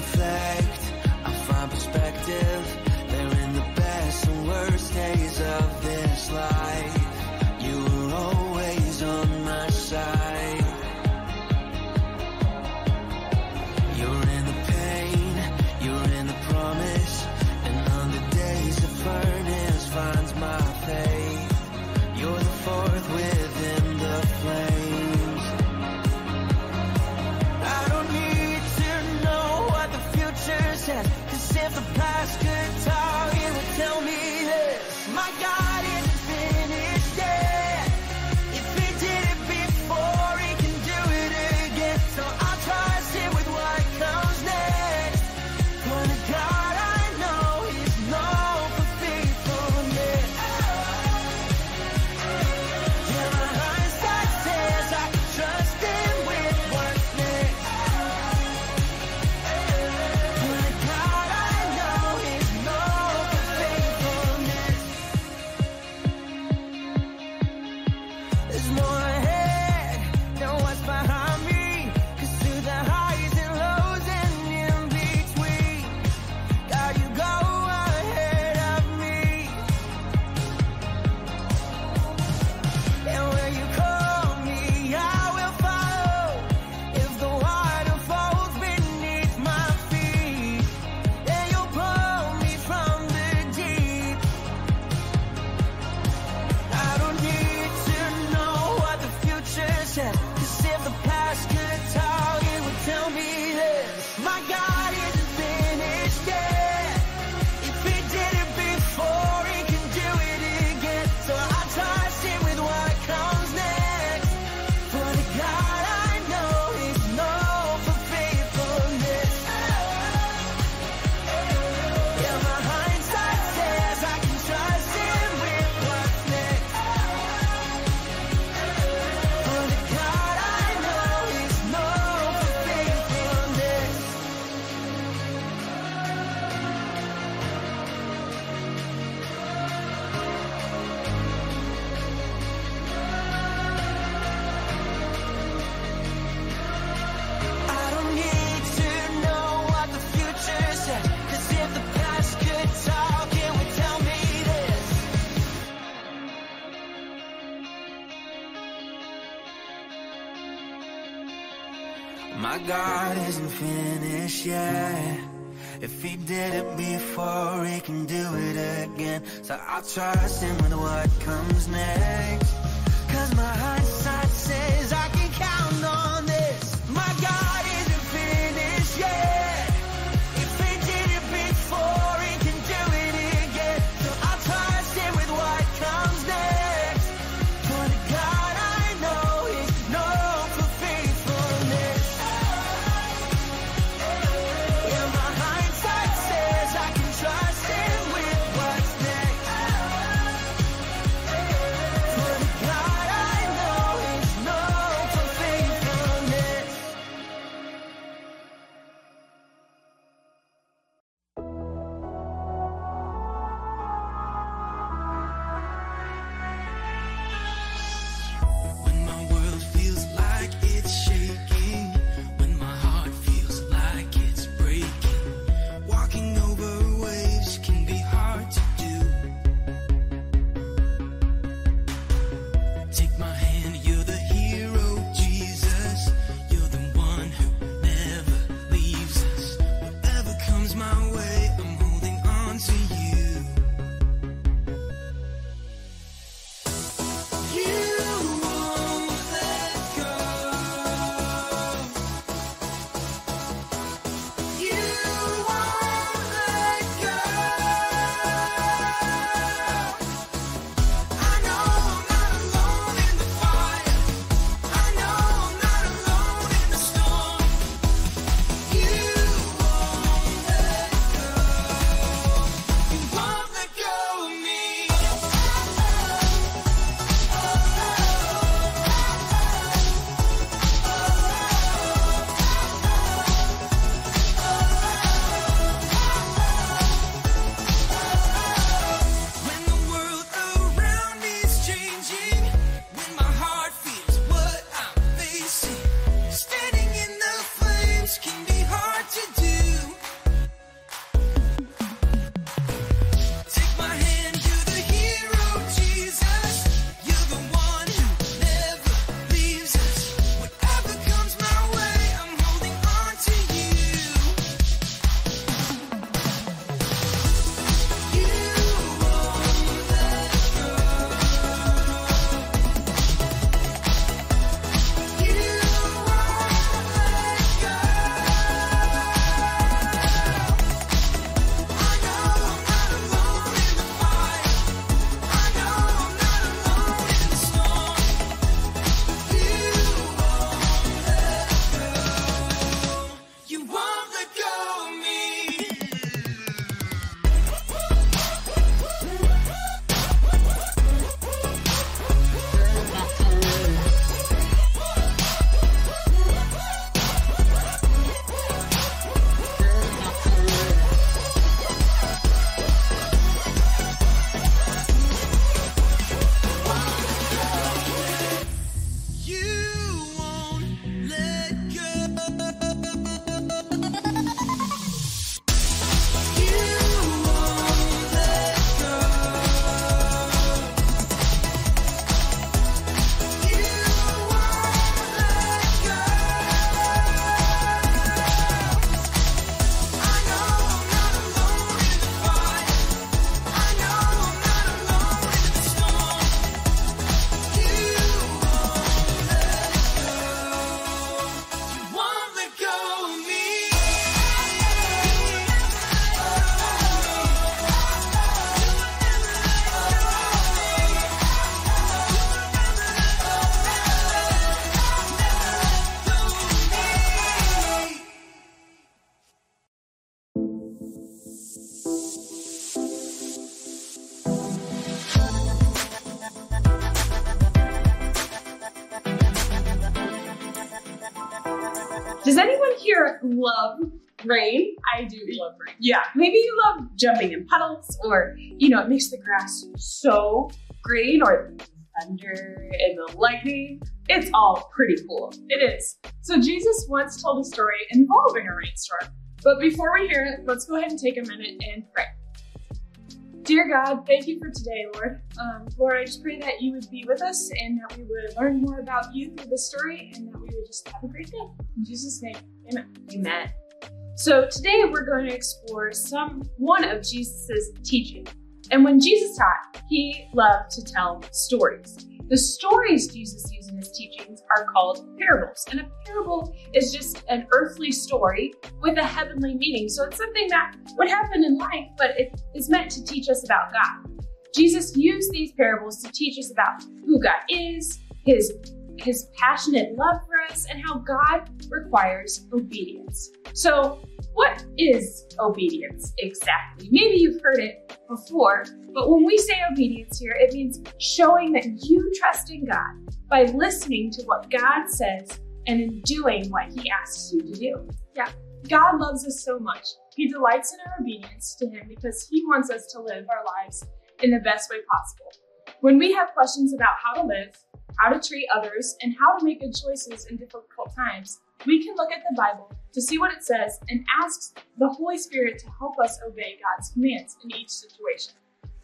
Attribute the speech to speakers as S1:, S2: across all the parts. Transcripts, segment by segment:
S1: reflect, I find perspective. They're in the best and worst days of this life. You were always on my side. You're in the pain, you're in the promise, and on the days the furnace finds my faith, you're the fourth within the flames. I don't need to know what the future says, 'cause if the past could talk, it would tell me this: my God isn't finished yet. If he did it before, he can do it again. So I'll trust him with what comes next. For the God I know, he's known for faithfulness. Yeah, my hindsight says I can trust him with what's next. For the God I know, he's known for faithfulness. There's more ahead than what's behind me, 'cause through the highs and lows and in between, God, you go ahead of me. And where you call me, I will follow. If the water falls beneath my feet, then you'll pull me from the deep. I don't need to know what the future says, 'cause if the past could talk, it would tell me this: my God isn't finished yet. If he did it before, he can do it again. So I'll trust him with what comes next. For the God I know, he's known for faithfulness. Yeah, my hindsight says I can trust him with what's next. For the God I know, he's known for faithfulness. I don't need to know what the future says, 'cause if the past could talk, it would tell me this: my God isn't finished yet. If he did it before, he can do it again. So I'll trust him with what comes next, 'cause my hindsight says I can count on this: my God isn't finished yet. If he did it before, he can do it again. So I'll trust him with what comes next. For the God I know, he's known for faithfulness. Yeah, my hindsight says I can trust him with what's next. For the God I know, he's known
S2: Does anyone here love rain?
S3: I do love rain.
S2: Yeah, maybe you love jumping in puddles, or, it makes the grass so green, or the thunder and the lightning. It's all pretty cool.
S3: It is. So Jesus once told a story involving a rainstorm. But before we hear it, let's go ahead and take a minute and pray. Dear God, thank you for today, Lord. Lord, I just pray that you would be with us and that we would learn more about you through this story and that we would just have a great day. In Jesus' name, amen.
S2: Amen. So today we're going to explore one of Jesus's teaching. And when Jesus taught, he loved to tell stories. The stories Jesus used in his teachings are called parables. And a parable is just an earthly story with a heavenly meaning. So it's something that would happen in life, but it is meant to teach us about God. Jesus used these parables to teach us about who God is, his passionate love for us, and how God requires obedience. So what is obedience exactly? Maybe you've heard it before, but when we say obedience here, it means showing that you trust in God by listening to what God says and in doing what he asks you to do.
S3: Yeah, God loves us so much. He delights in our obedience to him because he wants us to live our lives in the best way possible. When we have questions about how to live, how to treat others, and how to make good choices in difficult times, we can look at the Bible to see what it says and ask the Holy Spirit to help us obey God's commands in each situation.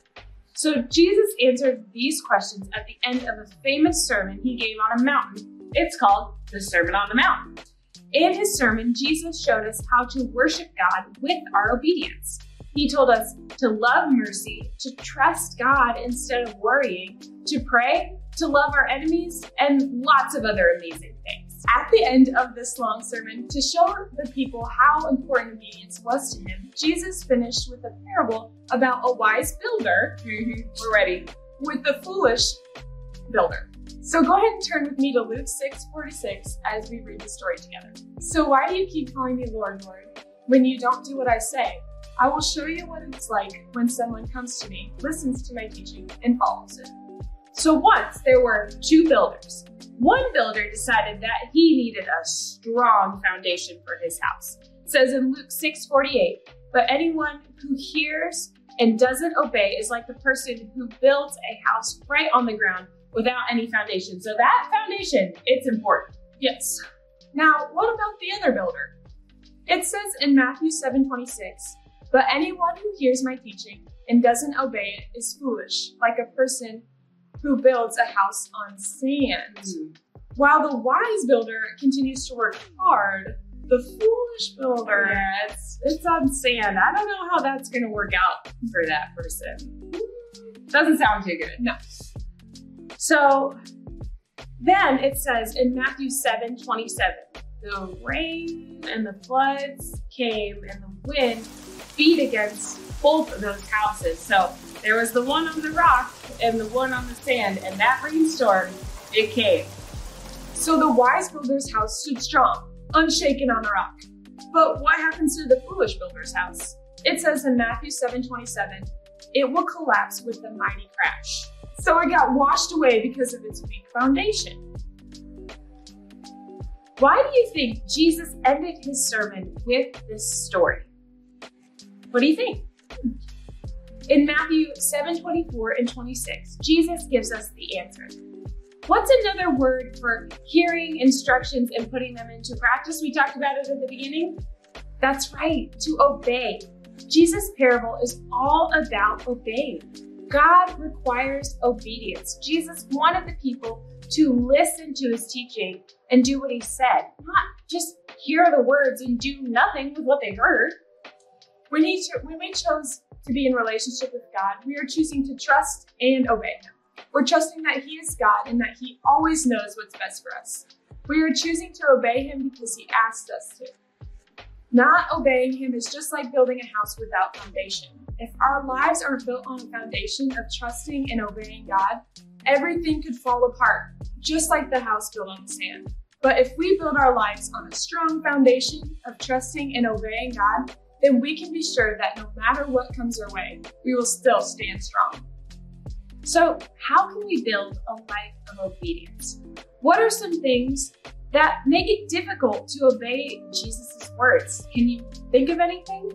S3: So Jesus answered these questions at the end of a famous sermon he gave on a mountain. It's called the Sermon on the Mount. In his sermon, Jesus showed us how to worship God with our obedience. He told us to love mercy, to trust God instead of worrying, to pray, to love our enemies, and lots of other amazing things. At the end of this long sermon, to show the people how important obedience was to him, Jesus finished with a parable about a wise builder, we're ready, with the foolish builder. So go ahead and turn with me to Luke 6:46 as we read the story together. So why do you keep calling me Lord, Lord, when you don't do what I say? I will show you what it's like when someone comes to me, listens to my teaching, and follows it. So once there were two builders. One builder decided that he needed a strong foundation for his house. It says in Luke 6:48, but anyone who hears and doesn't obey is like the person who builds a house right on the ground without any foundation. So that foundation, it's important. Yes. Now, what about the other builder? It says in Matthew 7:26, but anyone who hears my teaching and doesn't obey it is foolish, like a person who builds a house on sand. While the wise builder continues to work hard, the foolish builder,
S2: it's on sand. I don't know how that's going to work out for that person. Doesn't sound too good.
S3: No.
S2: So then it says in Matthew 7:27, the rain and the floods came and the wind beat against both of those houses. So there was the one on the rock and the one on the sand, and that rainstorm, it came.
S3: So the wise builder's house stood strong, unshaken on the rock. But what happens to the foolish builder's house? It says in Matthew 7:27, it will collapse with a mighty crash. So it got washed away because of its weak foundation.
S2: Why do you think Jesus ended his sermon with this story? What do you think? In Matthew 7:24 and 26, Jesus gives us the answer. What's another word for hearing instructions and putting them into practice? We talked about it at the beginning. That's right, to obey. Jesus' parable is all about obeying. God requires obedience. Jesus wanted the people to listen to his teaching and do what he said, not just hear the words and do nothing with what they heard. When we chose to be in relationship with God, we are choosing to trust and obey him. We're trusting that he is God and that he always knows what's best for us. We are choosing to obey him because he asked us to. Not obeying him is just like building a house without foundation. If our lives aren't built on a foundation of trusting and obeying God, everything could fall apart, just like the house built on sand. But if we build our lives on a strong foundation of trusting and obeying God, then we can be sure that no matter what comes our way, we will still stand strong. So, how can we build a life of obedience? What are some things that make it difficult to obey Jesus' words? Can you think of anything?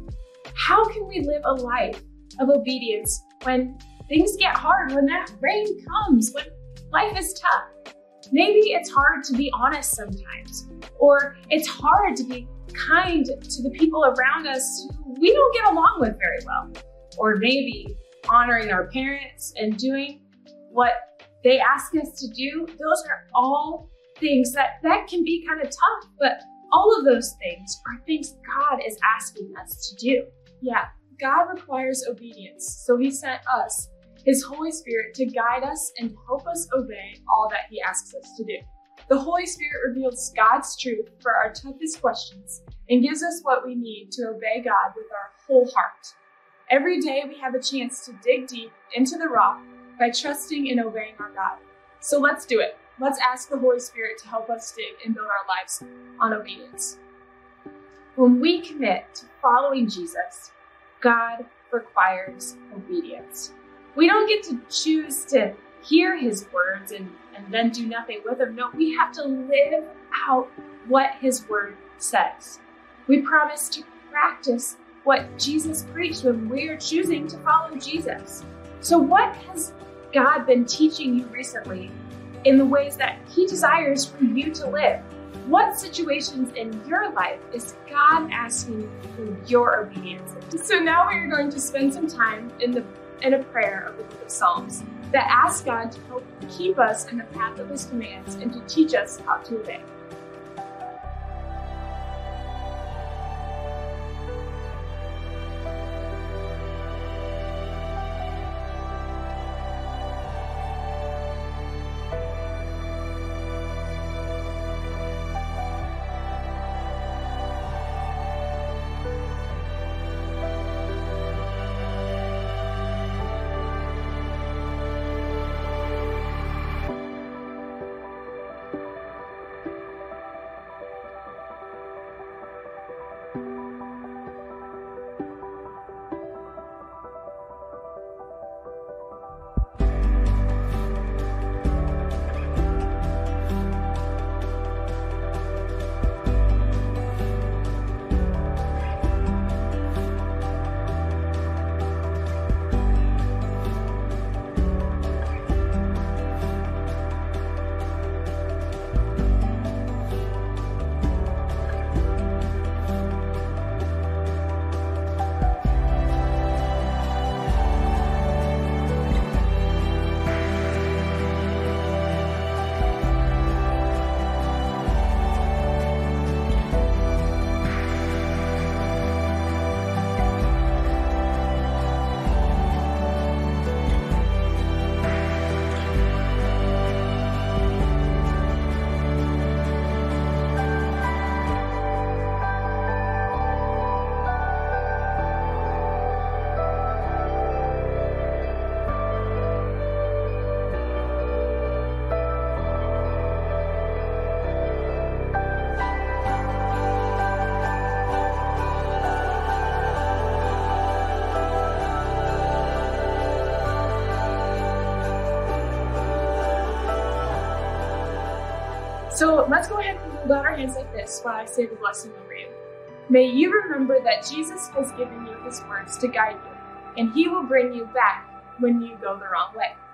S2: How can we live a life of obedience when things get hard, when that rain comes, when life is tough? Maybe it's hard to be honest sometimes, or it's hard to be kind to the people around us who we don't get along with very well, or maybe honoring our parents and doing what they ask us to do. Those are all things that can be kind of tough, but all of those things are things God is asking us to do. Yeah, God requires obedience, so he sent us, his Holy Spirit, to guide us and help us obey all that he asks us to do. The Holy Spirit reveals God's truth for our toughest questions and gives us what we need to obey God with our whole heart. Every day we have a chance to dig deep into the rock by trusting and obeying our God. So let's do it. Let's ask the Holy Spirit to help us dig and build our lives on obedience. When we commit to following Jesus, God requires obedience. We don't get to choose to hear his words and then do nothing with them. No, we have to live out what his word says. We promise to practice what Jesus preached when we are choosing to follow Jesus. So what has God been teaching you recently in the ways that he desires for you to live? What situations in your life is God asking for your obedience? So now we are going to spend some time in a prayer of the book of Psalms that asks God to help keep us in the path of his commands and to teach us how to obey. So let's go ahead and hold out our hands like this while I say the blessing over you. May you remember that Jesus has given you his words to guide you, and he will bring you back when you go the wrong way.